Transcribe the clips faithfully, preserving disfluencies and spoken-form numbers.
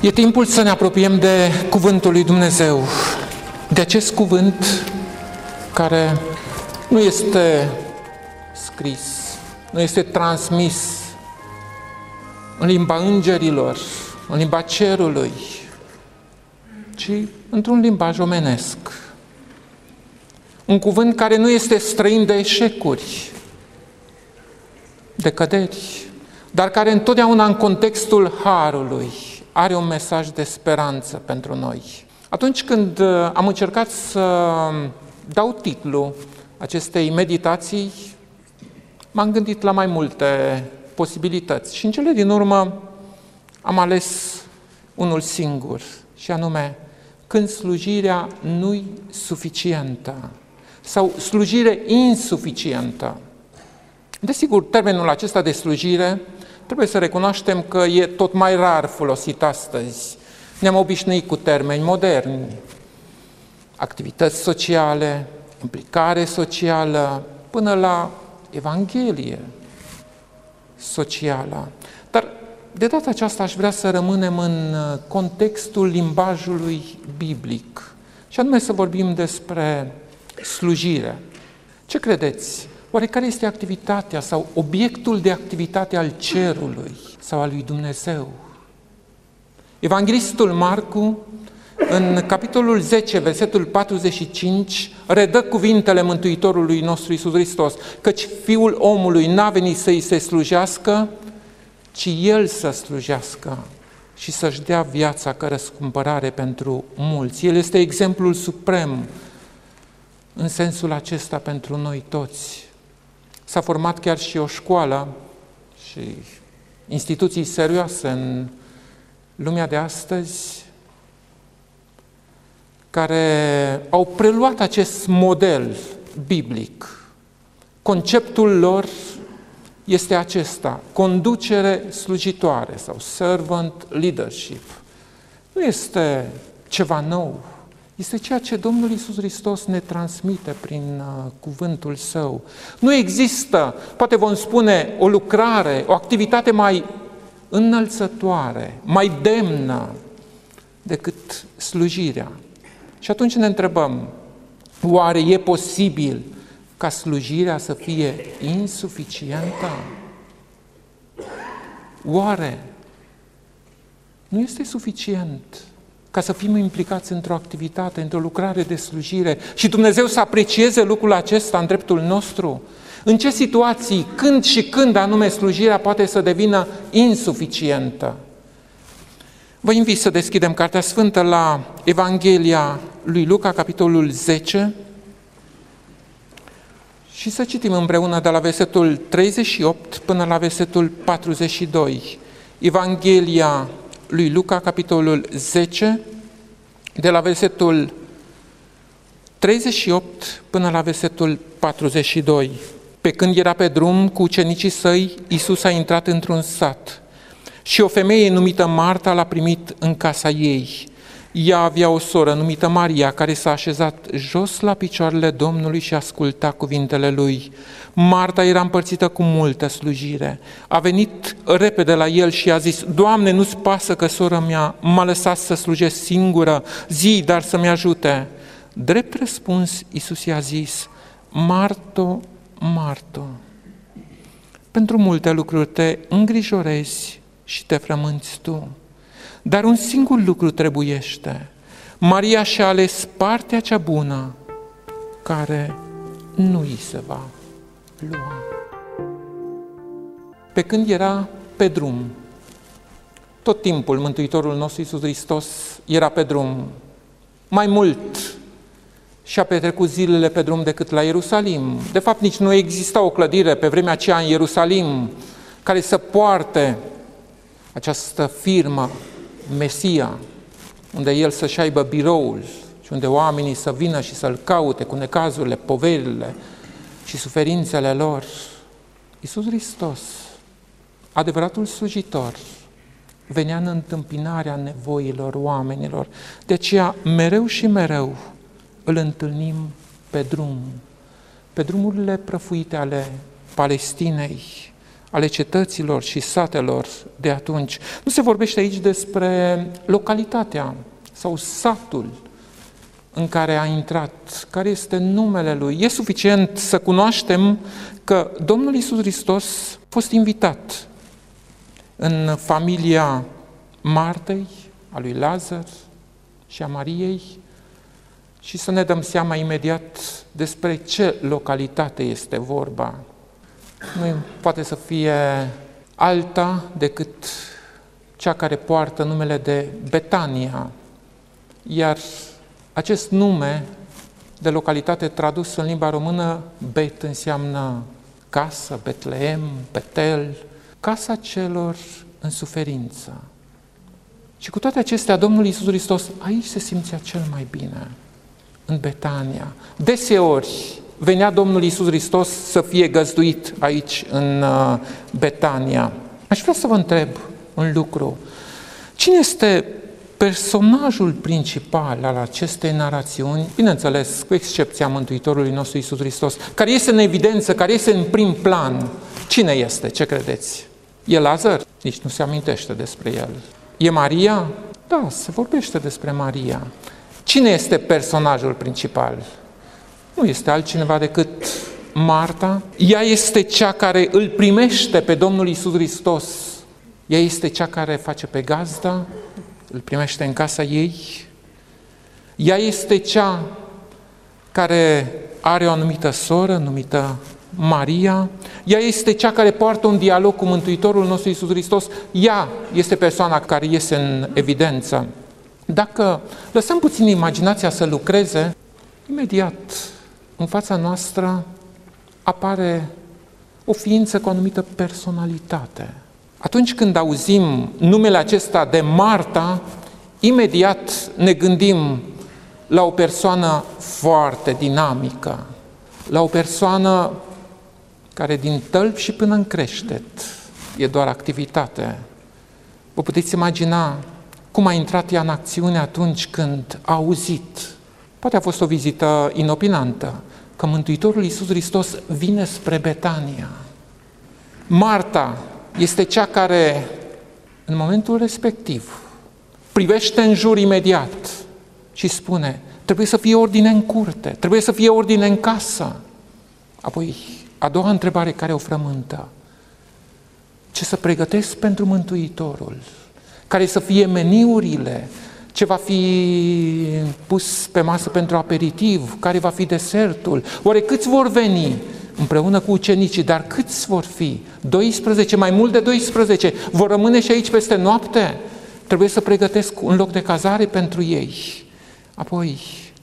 E timpul să ne apropiem de Cuvântul lui Dumnezeu, de acest cuvânt care nu este scris, nu este transmis în limba îngerilor, în limba cerului, ci într-un limbaj omenesc. Un cuvânt care nu este străin de eșecuri, de căderi, dar care întotdeauna în contextul harului are un mesaj de speranță pentru noi. Atunci când am încercat să dau titlu acestei meditații, m-am gândit la mai multe posibilități și în cele din urmă am ales unul singur, și anume când slujirea nu-i suficientă sau slujire insuficientă. Desigur, termenul acesta de slujire trebuie să recunoaștem că e tot mai rar folosit astăzi. Ne-am obișnuit cu termeni moderni, activități sociale, implicare socială, până la Evanghelie socială. Dar de data aceasta aș vrea să rămânem în contextul limbajului biblic, și anume să vorbim despre slujire. Ce credeți? Oare care este activitatea sau obiectul de activitate al cerului sau al lui Dumnezeu? Evanghelistul Marcu, în capitolul zece, versetul patruzeci și cinci, redă cuvintele Mântuitorului nostru Iisus Hristos, căci Fiul omului n-a venit să-i se slujească, ci El să slujească și să-și dea viața ca răscumpărare pentru mulți. El este exemplul suprem în sensul acesta pentru noi toți. S-a format chiar și o școală și instituții serioase în lumea de astăzi care au preluat acest model biblic. Conceptul lor este acesta: conducere slujitoare sau servant leadership. Nu este ceva nou, este ceea ce Domnul Iisus Hristos ne transmite prin uh, cuvântul Său. Nu există, poate vom spune, o lucrare, o activitate mai înălțătoare, mai demnă decât slujirea. Și atunci ne întrebăm, oare e posibil ca slujirea să fie insuficientă? Oare nu este suficient ca să fim implicați într-o activitate, într-o lucrare de slujire și Dumnezeu să aprecieze lucrul acesta în dreptul nostru? În ce situații, când și când anume slujirea poate să devină insuficientă? Vă invit să deschidem Cartea Sfântă la Evanghelia lui Luca, capitolul zece, și să citim împreună de la versetul treizeci și opt până la versetul patruzeci și doi. Evanghelia lui Luca, capitolul zece, de la versetul treizeci și opt până la versetul patruzeci și doi. Pe când era pe drum cu ucenicii săi, Iisus a intrat într-un sat și o femeie numită Marta l-a primit în casa ei. Ea avea o soră numită Maria, care s-a așezat jos la picioarele Domnului și asculta cuvintele Lui. Marta era împărțită cu multă slujire. A venit repede la el și a zis: Doamne, nu-ți pasă că sora mea m-a lăsat să slujesc singură? Zi, dar să-mi ajute. Drept răspuns, Iisus i-a zis: Marto, Marto, pentru multe lucruri te îngrijorezi și te frămânți tu, dar un singur lucru trebuiește. Maria și-a ales partea cea bună, care nu îi se va lua. Pe când era pe drum, tot timpul Mântuitorul nostru Iisus Hristos era pe drum. Mai mult și-a petrecut zilele pe drum decât la Ierusalim. De fapt, nici nu exista o clădire pe vremea aceea în Ierusalim care să poarte această firmă, Mesia, unde el să-și aibă biroul și unde oamenii să vină și să-l caute cu necazurile, poverile și suferințele lor. Iisus Hristos, adevăratul slujitor, venea în întâmpinarea nevoilor oamenilor. De aceea, mereu și mereu îl întâlnim pe drum, pe drumurile prăfuite ale Palestinei, ale cetăților și satelor de atunci. Nu se vorbește aici despre localitatea sau satul în care a intrat, care este numele lui. E suficient să cunoaștem că Domnul Iisus Hristos a fost invitat în familia Martei, a lui Lazar și a Mariei și să ne dăm seama imediat despre ce localitate este vorba. Nu poate să fie alta decât cea care poartă numele de Betania, iar acest nume de localitate tradus în limba română, Bet înseamnă casă, Betleem, Betel, casa celor în suferință. Și cu toate acestea, Domnul Iisus Hristos aici se simțea cel mai bine, în Betania. Deseori venea Domnul Iisus Hristos să fie găzduit aici, în Betania. Aș vrea să vă întreb un lucru. Cine este personajul principal al acestei narațiuni, bineînțeles, cu excepția Mântuitorului nostru Iisus Hristos, care este în evidență, care este în prim plan? Cine este? Ce credeți? E Lazar? Nici nu se amintește despre el. E Maria? Da, se vorbește despre Maria. Cine este personajul principal? Nu este altcineva decât Marta. Ea este cea care îl primește pe Domnul Iisus Hristos. Ea este cea care face pe gazda, îl primește în casa ei. Ea este cea care are o anumită soră, numită Maria. Ea este cea care poartă un dialog cu Mântuitorul nostru Iisus Hristos. Ea este persoana care iese în evidență. Dacă lăsăm puțin imaginația să lucreze, imediat în fața noastră apare o ființă cu o anumită personalitate. Atunci când auzim numele acesta de Marta, imediat ne gândim la o persoană foarte dinamică, la o persoană care din tălpi și până în creștet e doar activitate. Vă puteți imagina cum a intrat ea în acțiune atunci când a auzit, poate a fost o vizită inopinantă, că Mântuitorul Iisus Hristos vine spre Betania. Marta este cea care, în momentul respectiv, privește în jur imediat și spune, trebuie să fie ordine în curte, trebuie să fie ordine în casă. Apoi, a doua întrebare care o frământă, ce să pregătesc pentru Mântuitorul? Care să fie meniurile? Ce va fi pus pe masă pentru aperitiv? Care va fi desertul? Oare câți vor veni împreună cu ucenicii? Dar câți vor fi? doisprezece, mai mult de doisprezece? Vor rămâne și aici peste noapte? Trebuie să pregătesc un loc de cazare pentru ei. Apoi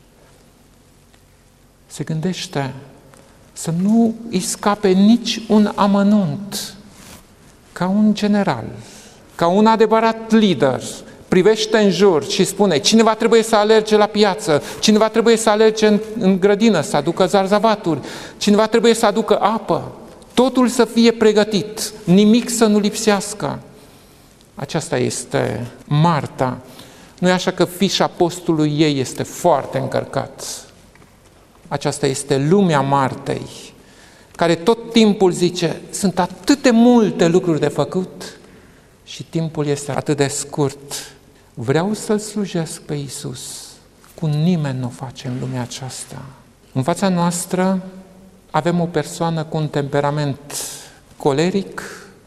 se gândește să nu îi scape nici un amănunt. Ca un general, ca un adevărat lider, privește în jur și spune, cineva trebuie să alerge la piață, cineva trebuie să alerge în, în grădină, să aducă zarzavaturi, cineva trebuie să aducă apă, totul să fie pregătit, nimic să nu lipsească. Aceasta este Marta. Nu e așa că fișa postului ei este foarte încărcat. Aceasta este lumea Martei, care tot timpul zice, sunt atât de multe lucruri de făcut și timpul este atât de scurt. Vreau să-L slujesc pe Iisus. Cu nimeni nu o face în lumea aceasta. În fața noastră avem o persoană cu un temperament coleric,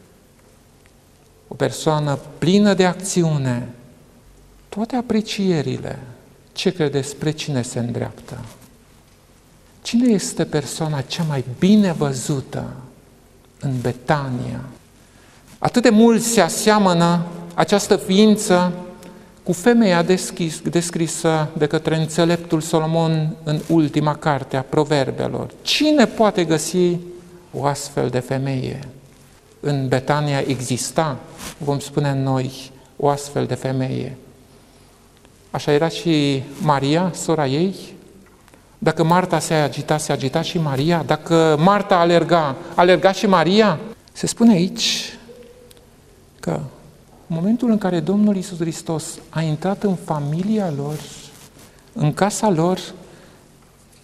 o persoană plină de acțiune. Toate aprecierile, ce credeți, spre cine se îndreaptă? Cine este persoana cea mai bine văzută în Betania? Atât de mult se aseamănă această ființă cu femeia deschis, descrisă de către înțeleptul Solomon în ultima carte a Proverbelor. Cine poate găsi o astfel de femeie? În Betania exista, vom spune noi, o astfel de femeie. Așa era și Maria, sora ei. Dacă Marta se agita, se agita și Maria. Dacă Marta alerga, alerga și Maria. Se spune aici că în momentul în care Domnul Iisus Hristos a intrat în familia lor, în casa lor,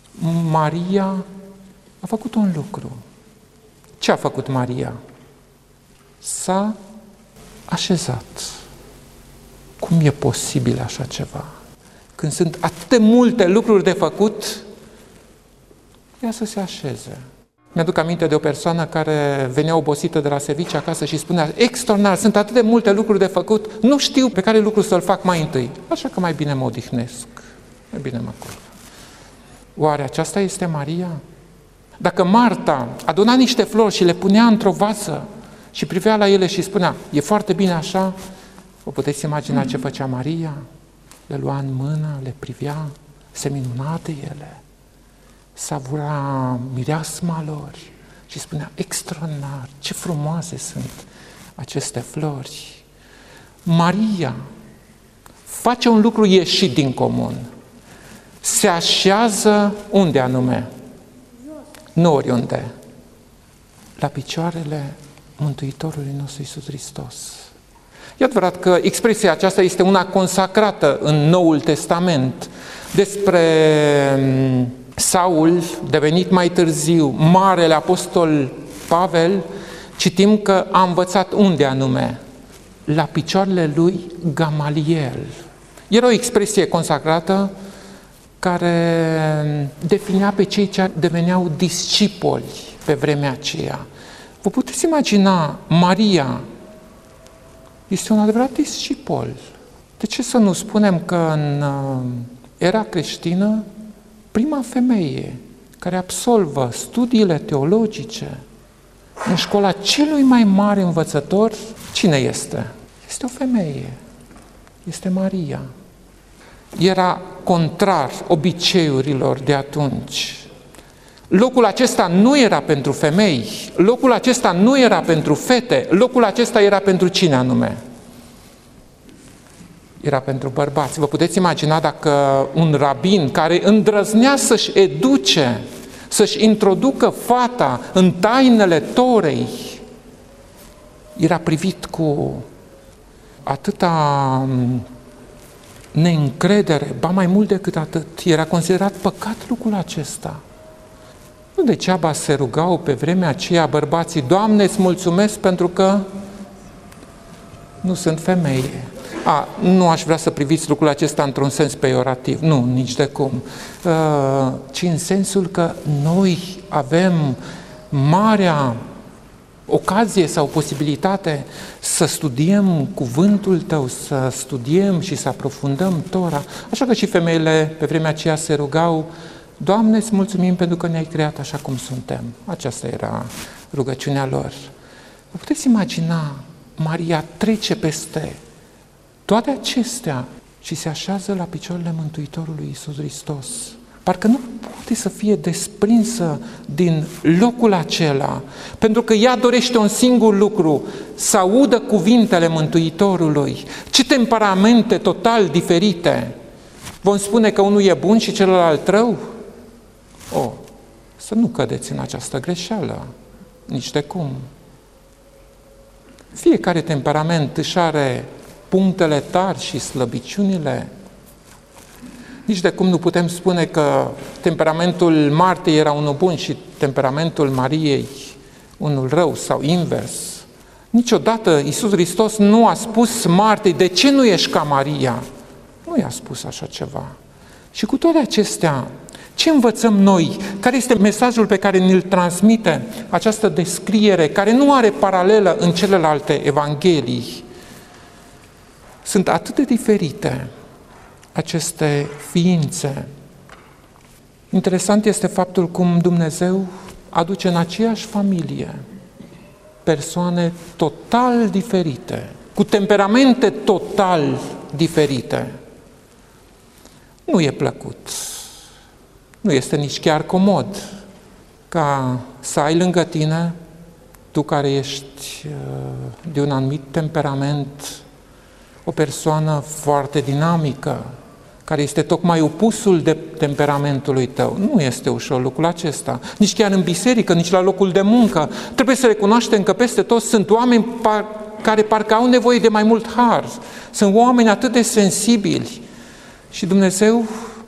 Maria a făcut un lucru. Ce a făcut Maria? s-a așezat. Cum e posibil așa ceva? Când sunt atât de multe lucruri de făcut, ea să se așeze. Mi-aduc aminte de o persoană care venea obosită de la serviciu acasă și spunea: extraordinar, sunt atât de multe lucruri de făcut, nu știu pe care lucru să-l fac mai întâi. Așa că mai bine mă odihnesc, mai bine mă culc. Oare aceasta este Maria? Dacă Marta aduna niște flori și le punea într-o vasă și privea la ele și spunea: e foarte bine așa, vă puteți imagina ce făcea Maria? Le lua în mână, le privea, se minuna de ele, savura mireasma lor și spunea: extraordinar, ce frumoase sunt aceste flori. Maria face un lucru ieșit din comun. Se așează unde anume? Nu oriunde. La picioarele Mântuitorului nostru Iisus Hristos. E adevărat că expresia aceasta este una consacrată în Noul Testament. Despre Saul, devenit mai târziu marele apostol Pavel, citim că a învățat unde anume? La picioarele lui Gamaliel. Era o expresie consacrată care definea pe cei ce deveneau discipoli pe vremea aceea. Vă puteți imagina, Maria este un adevărat discipol. De ce să nu spunem că în era creștină, prima femeie care absolvă studiile teologice în școala celui mai mare învățător, cine este? Este o femeie. Este Maria. Era contrar obiceiurilor de atunci. Locul acesta nu era pentru femei, locul acesta nu era pentru fete, locul acesta era pentru cine anume? Era pentru bărbați. Vă puteți imagina dacă un rabin care îndrăznea să-și educe, să-și introducă fata în tainele Torei, era privit cu atâta neîncredere, ba mai mult decât atât, era considerat păcat lucrul acesta. Nu degeaba se rugau pe vremea aceea bărbații: Doamne, îți mulțumesc pentru că nu sunt femeie. A, nu aș vrea să priviți lucrul acesta într-un sens peiorativ, nu, nici de cum, uh, ci în sensul că noi avem marea ocazie sau posibilitate să studiem cuvântul Tău, să studiem și să aprofundăm Tora. Așa că și femeile pe vremea aceea se rugau: Doamne, îți mulțumim pentru că ne-ai creat așa cum suntem. Aceasta era rugăciunea lor. Vă puteți imagina, Maria trece peste toate acestea și se așează la picioarele Mântuitorului Iisus Hristos. Parcă nu poate să fie desprinsă din locul acela, pentru că ea dorește un singur lucru: să audă cuvintele Mântuitorului. Ce temperamente total diferite! Vom spune că unul e bun și celălalt rău? O, să nu cădeți în această greșeală, nici de cum. Fiecare temperament își are punctele tari și slăbiciunile. Nici de cum nu putem spune că temperamentul Martei era unul bun și temperamentul Mariei unul rău sau invers. Niciodată Iisus Hristos nu a spus Martei: de ce nu ești ca Maria? Nu i-a spus așa ceva. Și cu toate acestea, ce învățăm noi? Care este mesajul pe care ne-l transmite această descriere, care nu are paralelă în celelalte evanghelii? Sunt atât de diferite aceste ființe. Interesant este faptul cum Dumnezeu aduce în aceeași familie persoane total diferite, cu temperamente total diferite. Nu e plăcut, nu este nici chiar comod ca să ai lângă tine, tu care ești de un anumit temperament, o persoană foarte dinamică, care este tocmai opusul de temperamentului tău. Nu este ușor lucrul acesta. Nici chiar în biserică, nici la locul de muncă. Trebuie să recunoaștem că peste tot sunt oameni par, care parcă au nevoie de mai mult har. Sunt oameni atât de sensibili. Și Dumnezeu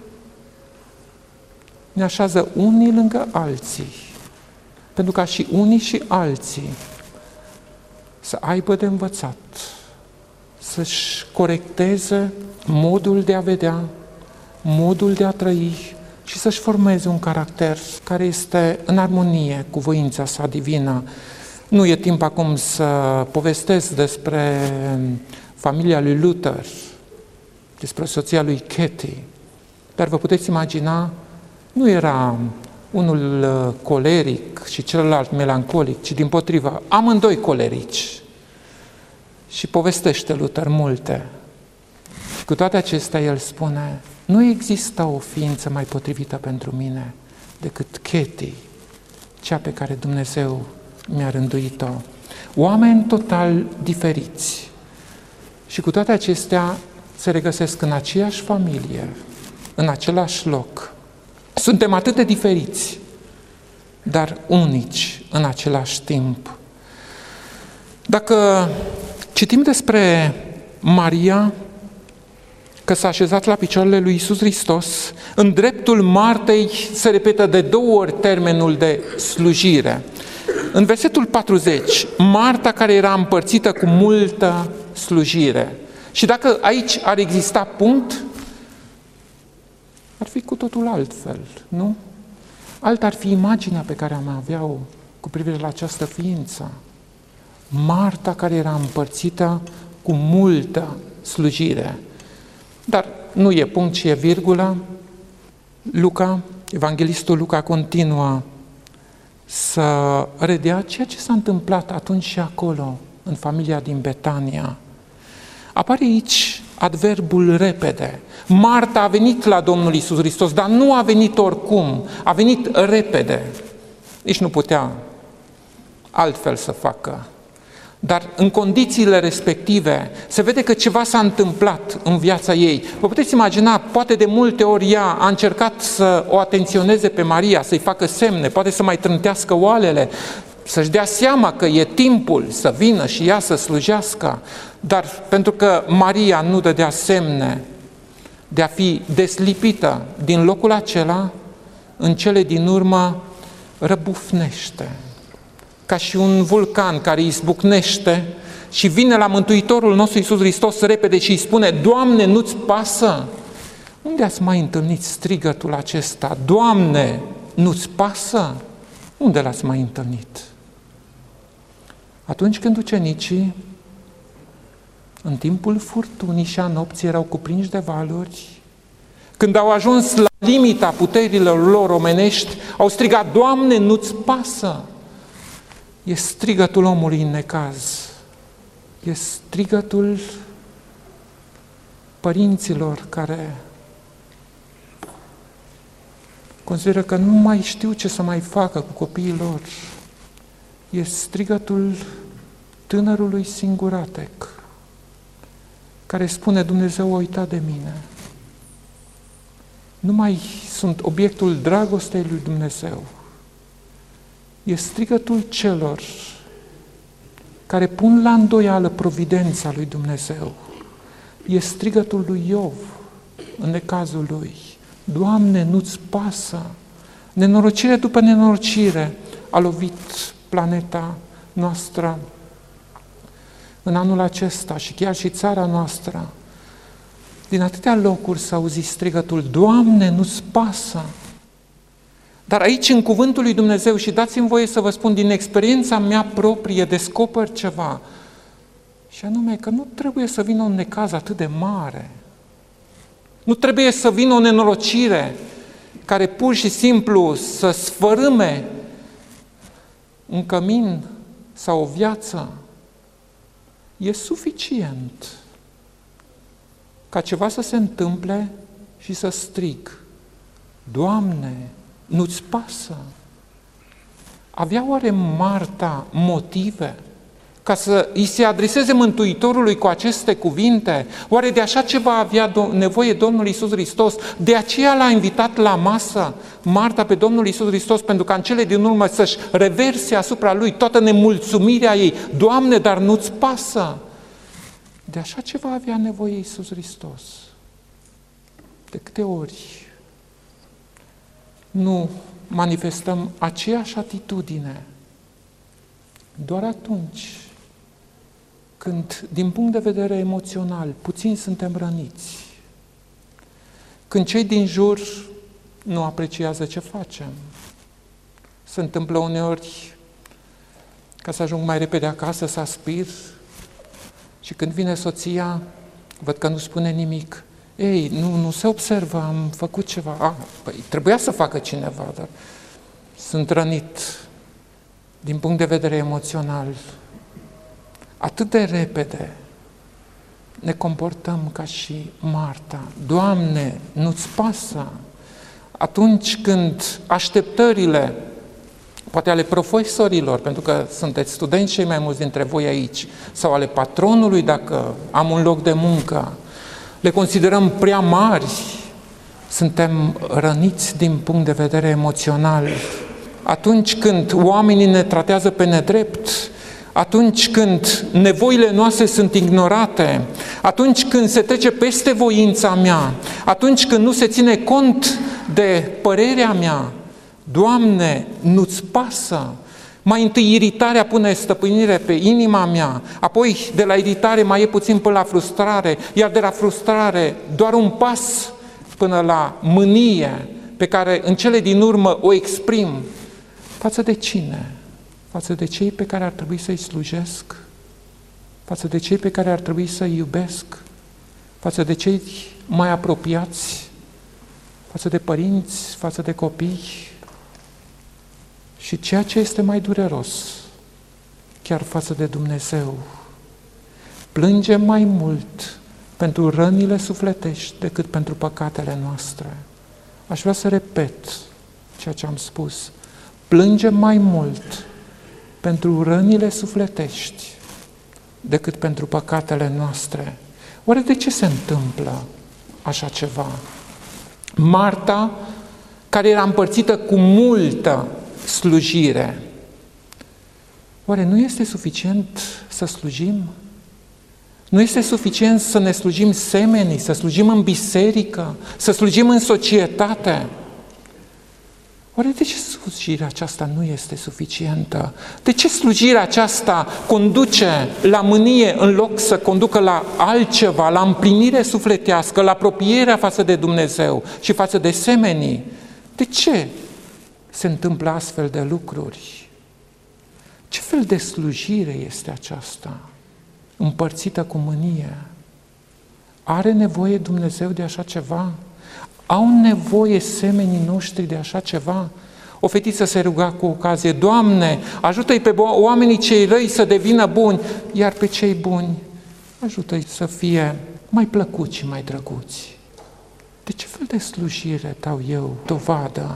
ne așează unii lângă alții. Pentru ca și unii și alții să aibă de învățat, să-și corecteze modul de a vedea, modul de a trăi și să-și formeze un caracter care este în armonie cu voința sa divină. Nu e timp acum să povestesc despre familia lui Luther, despre soția lui Katie, dar vă puteți imagina, nu era unul coleric și celălalt melancolic, ci dimpotrivă, amândoi colerici. Și povestește Luther multe. Și cu toate acestea el spune, nu există o ființă mai potrivită pentru mine decât Katie, cea pe care Dumnezeu mi-a rânduit-o. Oameni total diferiți. Și cu toate acestea se regăsesc în aceeași familie, în același loc. Suntem atât de diferiți, dar unici în același timp. Dacă citim despre Maria, că s-a așezat la picioarele lui Iisus Hristos, în dreptul Martei se repetă de două ori termenul de slujire. În versetul patruzeci, Marta care era împărțită cu multă slujire. Și dacă aici ar exista punct, ar fi cu totul altfel, nu? Alta ar fi imaginea pe care am avea-o cu privire la această ființă. Marta care era împărțită cu multă slujire. Dar nu e punct, ci e virgulă. Luca, evanghelistul Luca continuă să redea ceea ce s-a întâmplat atunci și acolo, în familia din Betania. Apare aici adverbul repede. Marta a venit la Domnul Iisus Hristos, dar nu a venit oricum, a venit repede. Nici nu putea altfel să facă. Dar în condițiile respective se vede că ceva s-a întâmplat în viața ei. Vă puteți imagina, poate de multe ori ea a încercat să o atenționeze pe Maria, să-i facă semne, poate să mai trântească oalele, să-și dea seama că e timpul să vină și ea să slujească. Dar pentru că Maria nu dădea semne de a fi deslipită din locul acela, în cele din urmă răbufnește. Ca și un vulcan care izbucnește și vine la Mântuitorul nostru Iisus Hristos repede și îi spune, Doamne, nu-ți pasă? Unde ați mai întâlnit strigătul acesta? Doamne, nu-ți pasă? Unde l-ați mai întâlnit? Atunci când ucenicii, în timpul furtunii și a nopții, erau cuprinși de valuri, când au ajuns la limita puterilor lor omenești, au strigat, Doamne, nu-ți pasă? E strigătul omului în necaz. E strigătul părinților care consideră că nu mai știu ce să mai facă cu copiii lor. E strigătul tânărului singuratec care spune, Dumnezeu a uitat de mine. Nu mai sunt obiectul dragostei lui Dumnezeu. E strigătul celor care pun la îndoială providența lui Dumnezeu. E strigătul lui Iov în necazul lui. Doamne, nu-ți pasă? Nenorocire după nenorocire a lovit planeta noastră în anul acesta și chiar și țara noastră. Din atâtea locuri s-a auzit strigătul, Doamne, nu-ți pasă? Dar aici, în cuvântul lui Dumnezeu, și dați-mi voie să vă spun, din experiența mea proprie, descoper ceva, și anume că nu trebuie să vină un necaz atât de mare. Nu trebuie să vină o nenorocire care pur și simplu să sfărâme un cămin sau o viață. E suficient ca ceva să se întâmple și să strig, Doamne, nu-ți pasă? Avea oare Marta motive ca să îi se adreseze Mântuitorului cu aceste cuvinte? Oare de așa ceva avea nevoie Domnul Iisus Hristos? De aceea l-a invitat la masă Marta pe Domnul Iisus Hristos, pentru ca în cele din urmă să-și reverse asupra lui toată nemulțumirea ei. Doamne, dar nu-ți pasă? De așa ceva avea nevoie Iisus Hristos. De câte ori nu manifestăm aceeași atitudine doar atunci când, din punct de vedere emoțional, puțin suntem răniți, când cei din jur nu apreciază ce facem. Se întâmplă uneori ca să ajung mai repede acasă, să aspir și când vine soția, văd că nu spune nimic. Ei, nu, nu se observă, am făcut ceva. Ah, păi trebuia să facă cineva, dar sunt rănit din punct de vedere emoțional. Atât de repede ne comportăm ca și Marta. Doamne, nu-ți pasă? Atunci când așteptările, poate ale profesorilor, pentru că sunteți studenți cei mai mulți dintre voi aici, sau ale patronului dacă am un loc de muncă, le considerăm prea mari, suntem răniți din punct de vedere emoțional. Atunci când oamenii ne tratează pe nedrept, atunci când nevoile noastre sunt ignorate, atunci când se trece peste voința mea, atunci când nu se ține cont de părerea mea, Doamne, nu-ți pasă? Mai întâi iritarea pune stăpânire pe inima mea, apoi de la iritare mai e puțin până la frustrare, iar de la frustrare doar un pas până la mânie, pe care în cele din urmă o exprim. Față de cine? Față de cei pe care ar trebui să-i slujesc? Față de cei pe care ar trebui să-i iubesc? Față de cei mai apropiați? Față de părinți? Față de copii? Și ceea ce este mai dureros, chiar față de Dumnezeu, plângem mai mult pentru rănile sufletești decât pentru păcatele noastre. Aș vrea să repet ceea ce am spus. Plângem mai mult pentru rănile sufletești decât pentru păcatele noastre. Oare de ce se întâmplă așa ceva? Marta, care era împărțită cu multă slujire, oare nu este suficient să slujim? Nu este suficient să ne slujim semenii, să slujim în biserică, să slujim în societate? Oare de ce slujirea aceasta nu este suficientă? De ce slujirea aceasta conduce la mânie în loc să conducă la altceva, la împlinire sufletească, la apropierea față de Dumnezeu și față de semenii? De ce se întâmplă astfel de lucruri? Ce fel de slujire este aceasta? Împărțită cu mânie. Are nevoie Dumnezeu de așa ceva? Au nevoie semenii noștri de așa ceva? O fetiță se ruga cu ocazie, Doamne, ajută-i pe oamenii cei răi să devină buni, iar pe cei buni ajută-i să fie mai plăcuți și mai drăguți. De ce fel de slujire dau eu dovadă?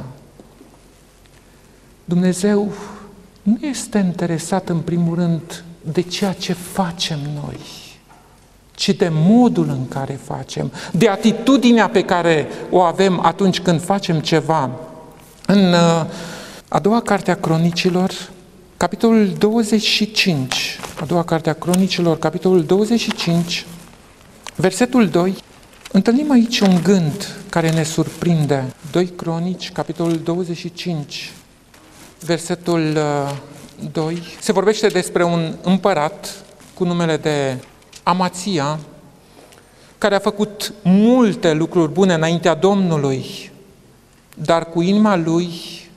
Dumnezeu nu este interesat în primul rând de ceea ce facem noi, ci de modul în care facem, de atitudinea pe care o avem atunci când facem ceva. În a doua carte a Cronicilor, capitolul douăzeci și cinci, a doua carte a Cronicilor, capitolul douăzeci și cinci, versetul doi, întâlnim aici un gând care ne surprinde. doi Cronici, capitolul douăzeci și cinci, versetul doi, se vorbește despre un împărat cu numele de Amația, care a făcut multe lucruri bune înaintea Domnului, dar cu inima lui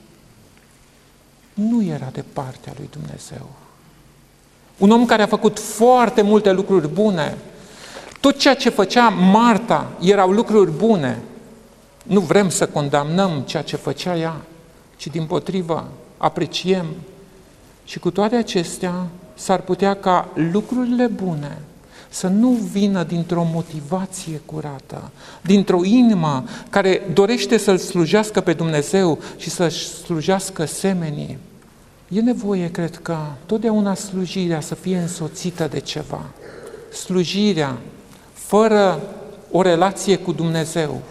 nu era de partea lui Dumnezeu. Un om care a făcut foarte multe lucruri bune. Tot ceea ce făcea Marta erau lucruri bune. Nu vrem să condamnăm ceea ce făcea ea, ci dimpotrivă apreciem. Și cu toate acestea s-ar putea ca lucrurile bune să nu vină dintr-o motivație curată, dintr-o inimă care dorește să-L slujească pe Dumnezeu și să-și slujească semenii. E nevoie, cred că, totdeauna slujirea să fie însoțită de ceva. Slujirea fără o relație cu Dumnezeu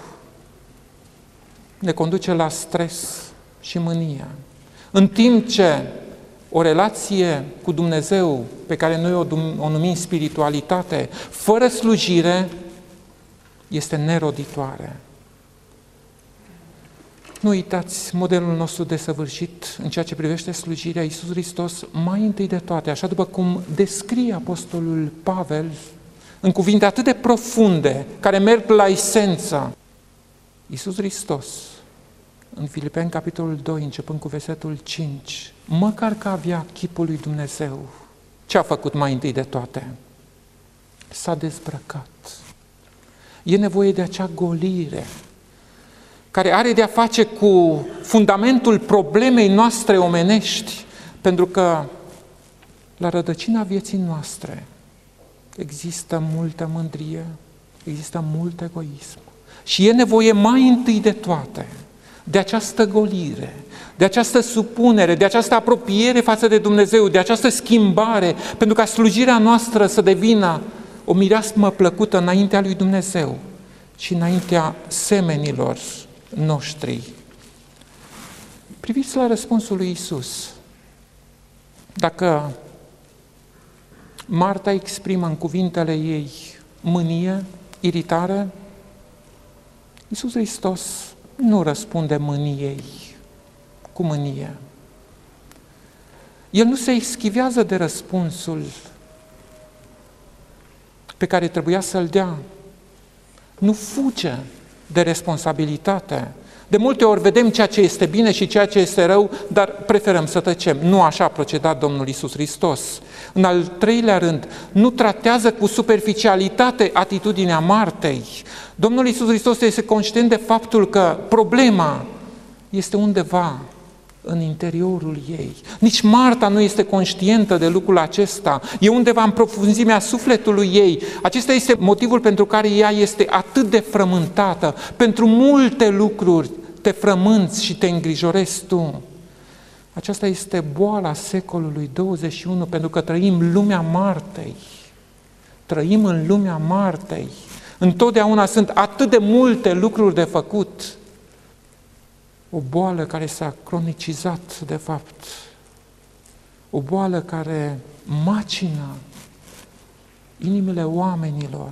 ne conduce la stres și mânie. În timp ce o relație cu Dumnezeu, pe care noi o, o numim spiritualitate, fără slujire, este neroditoare. Nu uitați modelul nostru desăvârșit în ceea ce privește slujirea. Iisus Hristos, mai întâi de toate, așa după cum descrie apostolul Pavel, în cuvinte atât de profunde, care merg la esență, Iisus Hristos, în Filipeni, capitolul doi, începând cu versetul cinci, măcar că avea chipul lui Dumnezeu, ce a făcut mai întâi de toate? S-a dezbrăcat. E nevoie de acea golire care are de-a face cu fundamentul problemei noastre omenești, pentru că la rădăcina vieții noastre există multă mândrie, există mult egoism. Și e nevoie mai întâi de toate de această golire, de această supunere, de această apropiere față de Dumnezeu, de această schimbare, pentru ca slujirea noastră să devină o mireasmă plăcută înaintea lui Dumnezeu și înaintea semenilor noștri. Priviți la răspunsul lui Iisus. Dacă Marta exprimă în cuvintele ei mânie, iritare, Iisus Hristos nu răspunde mâniei cu mânie. El nu se eschivează de răspunsul pe care trebuia să-l dea. Nu fuge de responsabilitate. De multe ori vedem ceea ce este bine și ceea ce este rău, dar preferăm să tăcem. Nu așa a procedat Domnul Iisus Hristos. În al treilea rând, nu tratează cu superficialitate atitudinea Martei. Domnul Iisus Hristos este conștient de faptul că problema este undeva în interiorul ei. Nici Marta nu este conștientă de lucrul acesta. E undeva în profunzimea sufletului ei. Acesta este motivul pentru care ea este atât de frământată. Pentru multe lucruri te frămânți și te îngrijorezi tu. Aceasta este boala secolului douăzeci și unu, pentru că trăim lumea Martei. Trăim în lumea Martei. Întotdeauna sunt atât de multe lucruri de făcut. O boală care s-a cronicizat, de fapt, o boală care macină inimile oamenilor,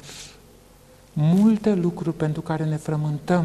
multe lucruri pentru care ne frământăm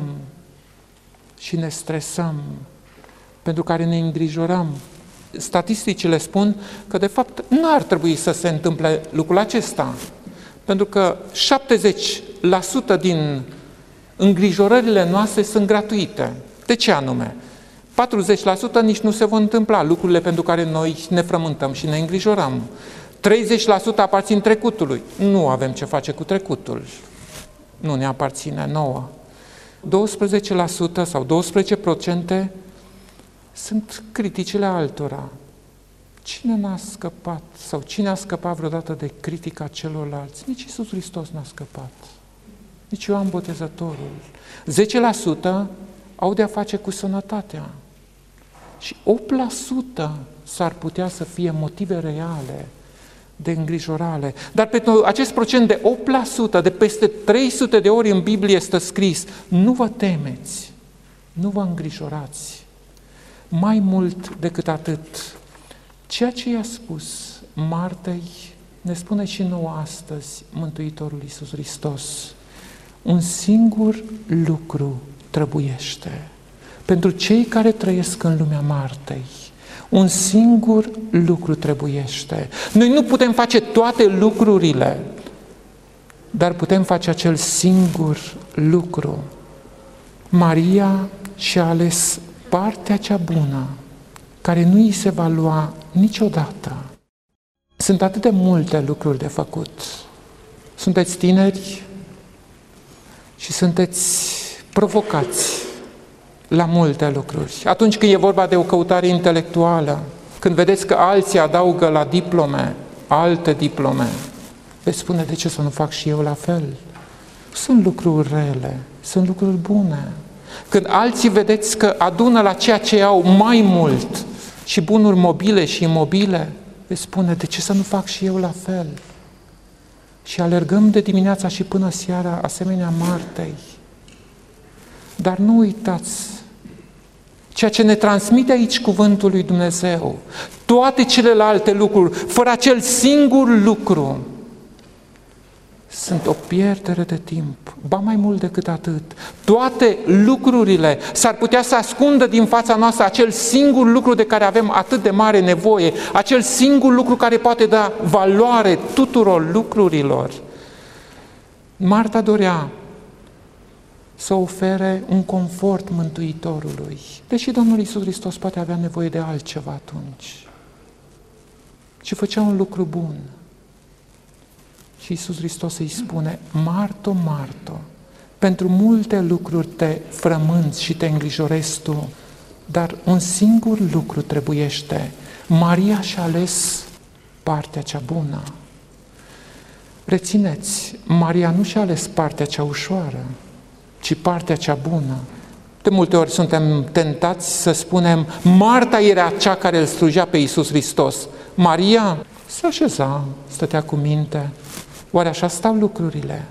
și ne stresăm, pentru care ne îngrijorăm. Statisticile spun că, de fapt, nu ar trebui să se întâmple lucrul acesta, pentru că șaptezeci la sută din îngrijorările noastre sunt gratuite. De ce anume? patruzeci la sută nici nu se vor întâmpla lucrurile pentru care noi ne frământăm și ne îngrijorăm. treizeci la sută aparțin trecutului. Nu avem ce face cu trecutul. Nu ne aparține nouă. doisprezece la sută sau doisprezece la sută sunt criticile altora. Cine n-a scăpat sau cine a scăpat vreodată de critica celorlalți? Nici Iisus Hristos n-a scăpat. Nici Ioan Botezătorul. zece la sută au de-a face cu sănătatea. Și opt la sută s-ar putea să fie motive reale de îngrijorare. Dar pentru acest procent de opt la sută, de peste trei sute de ori în Biblie este scris, nu vă temeți, nu vă îngrijorați. Mai mult decât atât, ceea ce i-a spus Martei ne spune și nouă astăzi Mântuitorul Iisus Hristos. Un singur lucru trebuiește. Pentru cei care trăiesc în lumea Martei, un singur lucru trebuiește. Noi nu putem face toate lucrurile, dar putem face acel singur lucru. Maria și-a ales partea cea bună, care nu îi se va lua niciodată. Sunt atât de multe lucruri de făcut. Sunteți tineri și sunteți provocați la multe lucruri. Atunci când e vorba de o căutare intelectuală, când vedeți că alții adaugă la diplome alte diplome, veți spune, de ce să nu fac și eu la fel? Sunt lucruri rele, sunt lucruri bune. Când alții vedeți că adună la ceea ce au mai mult și bunuri mobile și imobile, veți spune, de ce să nu fac și eu la fel? Și alergăm de dimineața și până seara asemenea Martei. Dar nu uitați ceea ce ne transmite aici cuvântul lui Dumnezeu. Toate celelalte lucruri, fără acel singur lucru, sunt o pierdere de timp. Ba mai mult decât atât, toate lucrurile s-ar putea să ascundă din fața noastră acel singur lucru de care avem atât de mare nevoie, acel singur lucru care poate da valoare tuturor lucrurilor. Marta dorea să ofere un confort Mântuitorului, deși Domnul Iisus Hristos poate avea nevoie de altceva atunci. Și făcea un lucru bun. Și Iisus Hristos îi spune: Marto, Marto, pentru multe lucruri te frămânți și te îngrijorezi tu, dar un singur lucru trebuiește. Maria și-a ales partea cea bună. Rețineți, Maria nu și-a ales partea cea ușoară, ci partea cea bună. De multe ori suntem tentați să spunem: Marta era cea care îl slujea pe Iisus Hristos. Maria se așeza, stătea cu minte. Oare așa stau lucrurile?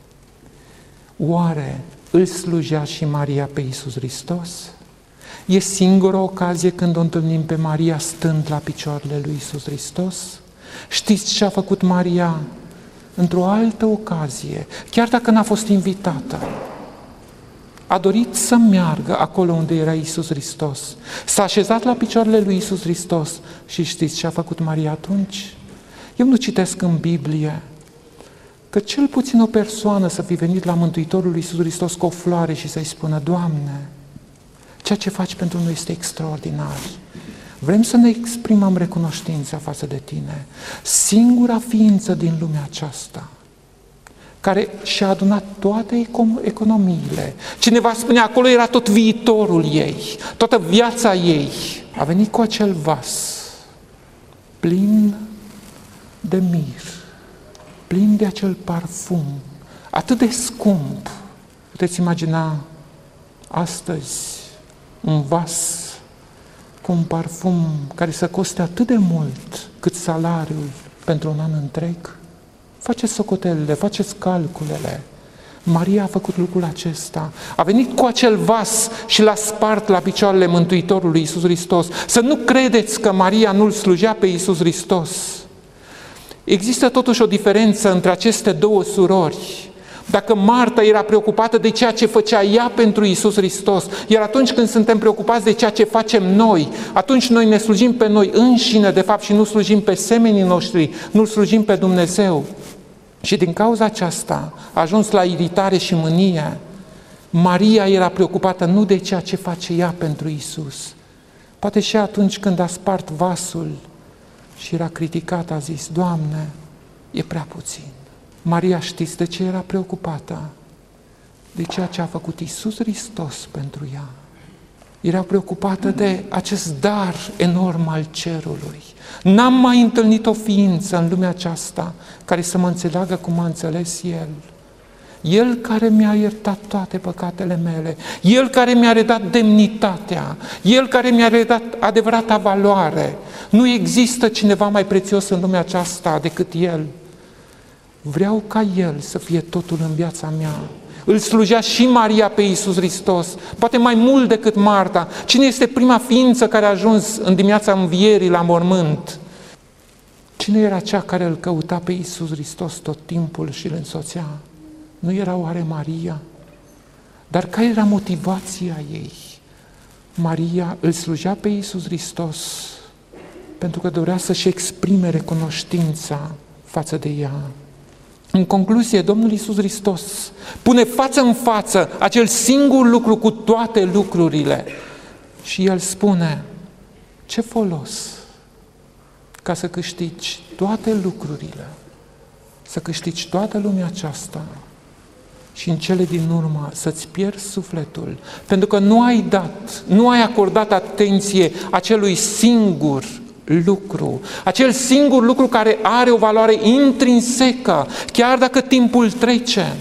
Oare îl slujea și Maria pe Iisus Hristos? E singura ocazie când o întâlnim pe Maria stând la picioarele lui Iisus Hristos? Știți ce a făcut Maria? Într-o altă ocazie, chiar dacă n-a fost invitată, a dorit să meargă acolo unde era Iisus Hristos. S-a așezat la picioarele lui Iisus Hristos și știți ce a făcut Maria atunci? Eu nu citesc în Biblie că cel puțin o persoană să fi venit la Mântuitorul lui Iisus Hristos cu o floare și să-i spună: Doamne, ceea ce faci pentru noi este extraordinar. Vrem să ne exprimăm recunoștința față de Tine. Singura ființă din lumea aceasta care și-a adunat toate economiile. Cineva spune, acolo era tot viitorul ei, toată viața ei. A venit cu acel vas plin de mir, plin de acel parfum, atât de scump. Puteți imagina astăzi un vas cu un parfum care să coste atât de mult cât salariul pentru un an întreg? Faceți socotelele, faceți calculele. Maria a făcut lucrul acesta. A venit cu acel vas și l-a spart la picioarele Mântuitorului Iisus Hristos. Să nu credeți că Maria nu-L slujea pe Iisus Hristos. Există totuși o diferență între aceste două surori. Dacă Marta era preocupată de ceea ce făcea ea pentru Iisus Hristos, iar atunci când suntem preocupați de ceea ce facem noi, atunci noi ne slujim pe noi înșine, de fapt, și nu slujim pe semenii noștri, nu slujim pe Dumnezeu. Și din cauza aceasta a ajuns la iritare și mânie. Maria era preocupată nu de ceea ce face ea pentru Iisus. Poate și atunci când a spart vasul și era criticat, a zis: Doamne, e prea puțin. Maria, știți de ce era preocupată? De ceea ce a făcut Iisus Hristos pentru ea. Era preocupată de acest dar enorm al cerului. N-am mai întâlnit o ființă în lumea aceasta care să mă înțeleagă cum a înțeles El. El care mi-a iertat toate păcatele mele, El care mi-a redat demnitatea, El care mi-a redat adevărata valoare. Nu există cineva mai prețios în lumea aceasta decât El. Vreau ca El să fie totul în viața mea. Îl slujea și Maria pe Iisus Hristos, poate mai mult decât Marta. Cine este prima ființă care a ajuns în dimineața învierii la mormânt? Cine era cea care îl căuta pe Iisus Hristos tot timpul și îl însoțea? Nu era oare Maria? Dar care era motivația ei? Maria îl slujea pe Iisus Hristos pentru că dorea să-și exprime recunoștința față de ea. În concluzie, Domnul Iisus Hristos pune față în față acel singur lucru cu toate lucrurile și El spune: ce folos ca să câștigi toate lucrurile, să câștigi toată lumea aceasta și în cele din urmă să-ți pierzi sufletul, pentru că nu ai dat, nu ai acordat atenție acelui singur lucru, acel singur lucru care are o valoare intrinsecă, chiar dacă timpul trece,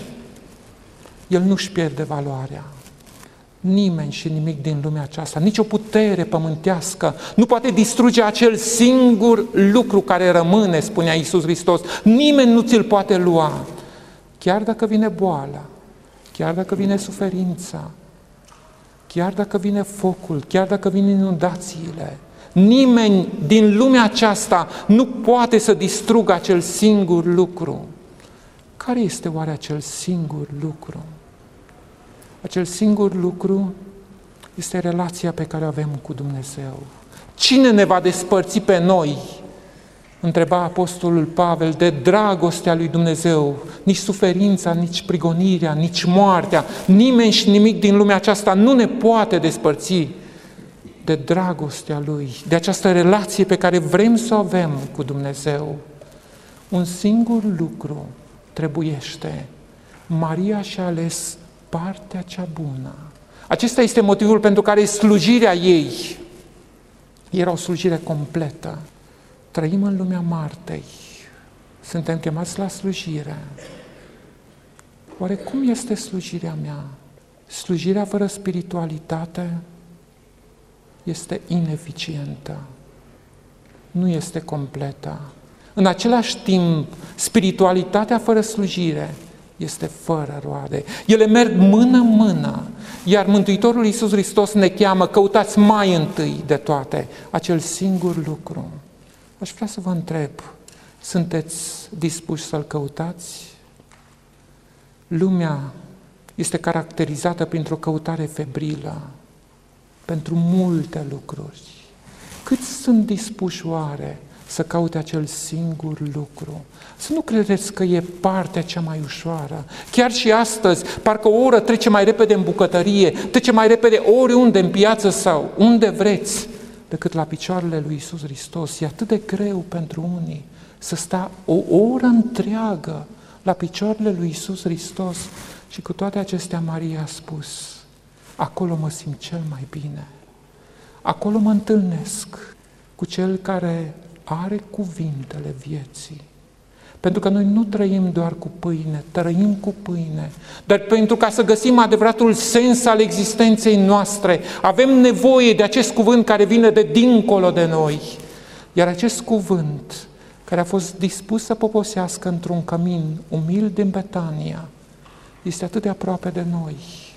el nu-și pierde valoarea. Nimeni și nimic din lumea aceasta, nicio putere pământească nu poate distruge acel singur lucru care rămâne, spunea Iisus Hristos. Nimeni nu ți-l poate lua. Chiar dacă vine boala, chiar dacă vine suferința, chiar dacă vine focul, chiar dacă vin inundațiile, nimeni din lumea aceasta nu poate să distrugă acel singur lucru Care este oare acel singur lucru? Acel singur lucru este relația pe care o avem cu Dumnezeu. Cine ne va despărți pe noi? Întreba apostolul Pavel, de dragostea lui Dumnezeu. Nici suferința, nici prigonirea, nici moartea, nimeni și nimic din lumea aceasta nu ne poate despărți de dragostea Lui, de această relație pe care vrem să o avem cu Dumnezeu. Un singur lucru trebuiește. Maria și-a ales partea cea bună. Acesta este motivul pentru care slujirea ei era o slujire completă. Trăim în lumea Martei. Suntem chemați la slujire. Oare cum este slujirea mea? Slujirea fără spiritualitate este ineficientă. Nu este completă. În același timp, spiritualitatea fără slujire este fără roade. Ele merg mână-mână, iar Mântuitorul Iisus Hristos ne cheamă, căutați mai întâi de toate acel singur lucru. Aș vrea să vă întreb, sunteți dispuși să-L căutați? Lumea este caracterizată printr-o căutare febrilă, pentru multe lucruri. Cât sunt dispuși oare să caute acel singur lucru? Să nu credeți că e partea cea mai ușoară. Chiar și astăzi, parcă o oră trece mai repede în bucătărie, trece mai repede oriunde în piață sau unde vreți, decât la picioarele lui Iisus Hristos. E atât de greu pentru unii să stea o oră întreagă la picioarele lui Iisus Hristos și cu toate acestea Maria a spus, acolo mă simt cel mai bine. Acolo mă întâlnesc cu Cel care are cuvintele vieții. Pentru că noi nu trăim doar cu pâine, trăim cu pâine. Dar pentru ca să găsim adevăratul sens al existenței noastre, avem nevoie de acest cuvânt care vine de dincolo de noi. Iar acest cuvânt, care a fost dispus să poposească într-un cămin umil din Betania, este atât de aproape de noi.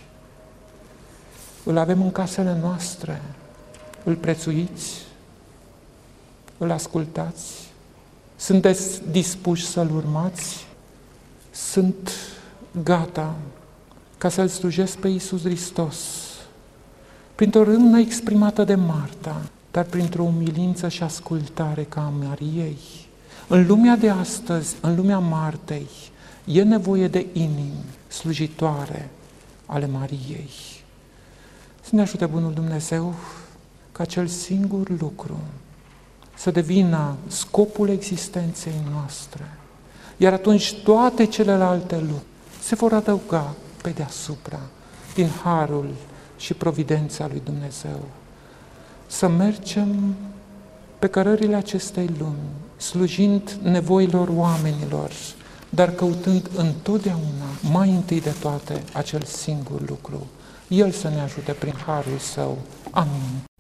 Îl avem în casele noastre, îl prețuiți, îl ascultați, sunteți dispuși să-L urmați? Sunt gata ca să-L slujesc pe Iisus Hristos, printr-o râvnă exprimată de Marta, dar printr-o umilință și ascultare ca a Mariei. În lumea de astăzi, în lumea Martei, e nevoie de inimi slujitoare ale Mariei. Să ne ajute Bunul Dumnezeu ca acel singur lucru să devină scopul existenței noastre. Iar atunci toate celelalte lucruri se vor adăuga pe deasupra, din harul și providența lui Dumnezeu. Să mergem pe cărările acestei lumi, slujind nevoilor oamenilor, dar căutând întotdeauna, mai întâi de toate, acel singur lucru. El să ne ajute prin harul Său. Amin.